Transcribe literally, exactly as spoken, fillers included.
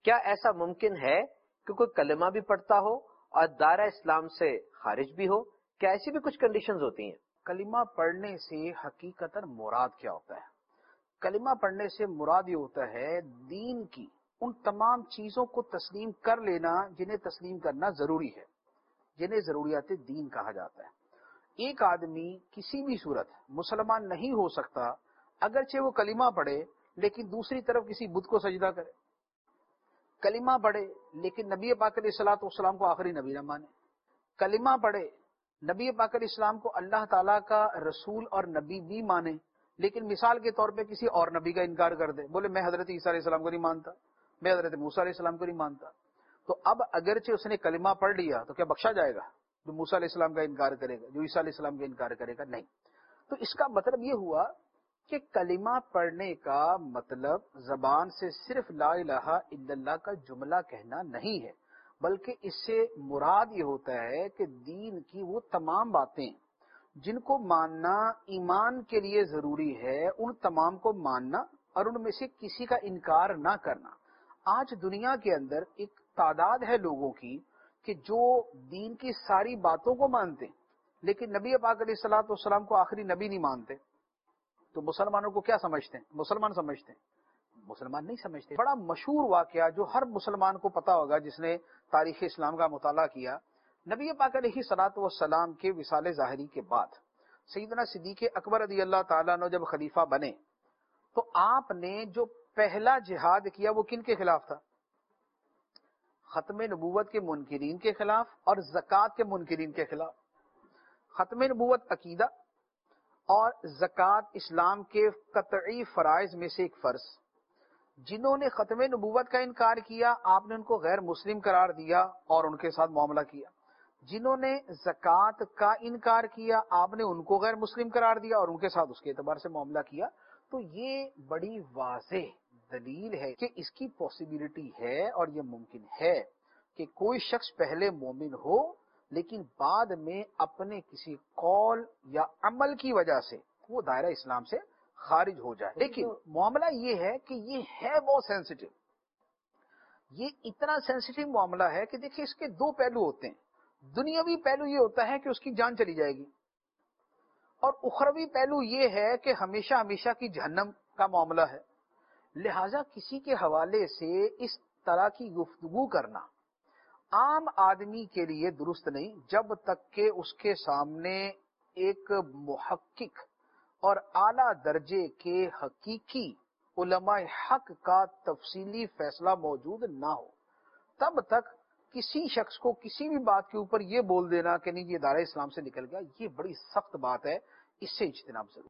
کیا ایسا ممکن ہے کہ کوئی کلمہ بھی پڑھتا ہو اور دائرہ اسلام سے خارج بھی ہو؟ کیا ایسی بھی کچھ کنڈیشنز ہوتی ہیں؟ کلمہ پڑھنے سے حقیقتاً مراد کیا ہوتا ہے؟ کلمہ پڑھنے سے مراد یہ ہوتا ہے دین کی ان تمام چیزوں کو تسلیم کر لینا جنہیں تسلیم کرنا ضروری ہے، جنہیں ضروریات دین کہا جاتا ہے۔ ایک آدمی کسی بھی صورت مسلمان نہیں ہو سکتا اگرچہ وہ کلمہ پڑھے لیکن دوسری طرف کسی بت کو سجدہ کرے، کلمہ پڑھے لیکن نبی پاک علیہ الصلوۃ والسلام کو آخری نبی نہ مانے، کلمہ پڑھے نبی پاک علیہ السلام کو اللہ تعالیٰ کا رسول اور نبی بھی مانے لیکن مثال کے طور پہ کسی اور نبی کا انکار کر دے، بولے میں حضرت عیسیٰ علیہ السلام کو نہیں مانتا، میں حضرت موسیٰ علیہ السلام کو نہیں مانتا، تو اب اگرچہ اس نے کلمہ پڑھ لیا تو کیا بخشا جائے گا؟ جو موسیٰ علیہ السلام کا انکار کرے گا، جو عیسیٰ علیہ السلام کا انکار کرے گا، نہیں۔ تو اس کا مطلب یہ ہوا کہ کلمہ پڑھنے کا مطلب زبان سے صرف لا الہ الا اللہ کا جملہ کہنا نہیں ہے، بلکہ اس سے مراد یہ ہوتا ہے کہ دین کی وہ تمام باتیں جن کو ماننا ایمان کے لیے ضروری ہے ان تمام کو ماننا اور ان میں سے کسی کا انکار نہ کرنا۔ آج دنیا کے اندر ایک تعداد ہے لوگوں کی کہ جو دین کی ساری باتوں کو مانتے لیکن نبی پاک علیہ الصلوۃ والسلام کو آخری نبی نہیں مانتے، تو مسلمانوں کو کیا سمجھتے ہیں؟ مسلمان سمجھتے ہیں؟ مسلمان نہیں سمجھتے۔ بڑا مشہور واقعہ جو ہر مسلمان کو پتا ہوگا جس نے تاریخ اسلام کا مطالعہ کیا، نبی پاک علیہ الصلوۃ والسلام کے وصال ظاہری کے بعد سیدنا صدیق اکبر رضی اللہ تعالیٰ عنہ جب خلیفہ بنے تو آپ نے جو پہلا جہاد کیا وہ کن کے خلاف تھا؟ ختم نبوت کے منکرین کے خلاف اور زکوٰۃ کے منکرین کے خلاف۔ ختم نبوت عقیدہ اور زکوٰۃ اسلام کے قطعی فرائض میں سے ایک فرض، جنہوں نے ختم نبوت کا انکار کیا آپ نے ان کو غیر مسلم قرار دیا اور ان کے ساتھ معاملہ کیا، جنہوں نے زکوٰۃ کا انکار کیا آپ نے ان کو غیر مسلم قرار دیا اور ان کے ساتھ اس کے اعتبار سے معاملہ کیا۔ تو یہ بڑی واضح دلیل ہے کہ اس کی پاسبلٹی ہے اور یہ ممکن ہے کہ کوئی شخص پہلے مومن ہو لیکن بعد میں اپنے کسی قول یا عمل کی وجہ سے وہ دائرہ اسلام سے خارج ہو جائے۔ لیکن معاملہ یہ ہے کہ یہ ہے بہت سینسٹیو، یہ اتنا سینسٹیو معاملہ ہے کہ دیکھیں اس کے دو پہلو ہوتے ہیں۔ دنیاوی پہلو یہ ہوتا ہے کہ اس کی جان چلی جائے گی، اور اخروی پہلو یہ ہے کہ ہمیشہ ہمیشہ کی جہنم کا معاملہ ہے۔ لہذا کسی کے حوالے سے اس طرح کی گفتگو کرنا عام آدمی کے لیے درست نہیں جب تک کہ اس کے سامنے ایک محقق اور اعلیٰ درجے کے حقیقی علماء حق کا تفصیلی فیصلہ موجود نہ ہو، تب تک کسی شخص کو کسی بھی بات کے اوپر یہ بول دینا کہ نہیں یہ دائرہ اسلام سے نکل گیا، یہ بڑی سخت بات ہے، اس سے اجتناب ضرور۔